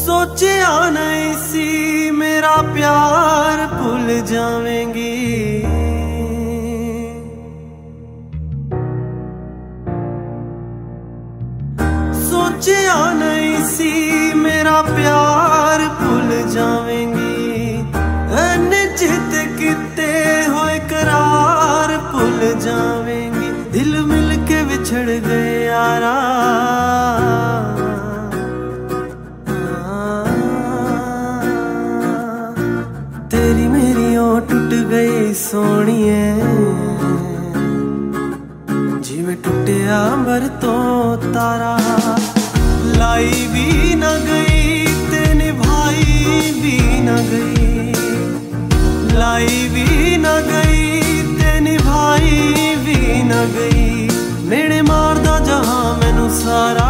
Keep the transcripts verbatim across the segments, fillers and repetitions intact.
सोचा नहीं सी मेरा प्यार भूल जावेंगी। सोचा नहीं सी मेरा प्यार भूल जावेंगी। एने चित किते होए करार भूल जावेंगी। दिल मिल के बिछड़ गए यारा, तेरी मेरी ओ टूट गई सोनिए, जिवें टुटिया अंबर तो तारा। लाई भी न गई ते निभाई भी न गई, लाई भी न गई ते निभाई भी न गई। मेरे मारदा जहां मैनू सारा,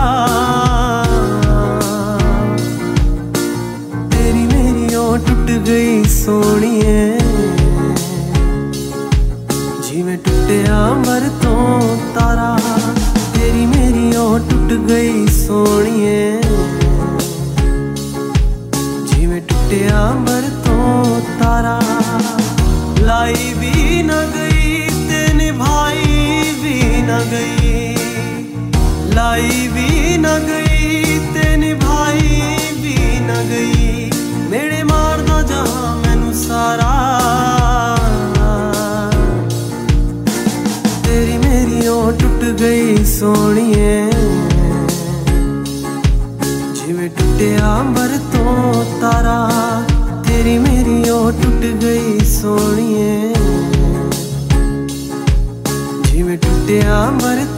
तेरी मेरी ओ टूट गई सोनिए, जिवें टुटिया अंबर तो तारा। तेरी मेरी ओ टूट गई सोनिए, जिवें टुटिया अंबर तो तारा। लाई भी न गई ते निभाई भी न गई, लाई भी न गई ते निभाई भी न गई। मेरे मारदा जहां मैनू सारा, तेरी मेरी ओ टूट गई सोनिए, जिवें टुटिया अंबर तो तारा। तेरी मेरी ओ टूट गई सोनिए, जिवें टुटिया अंबर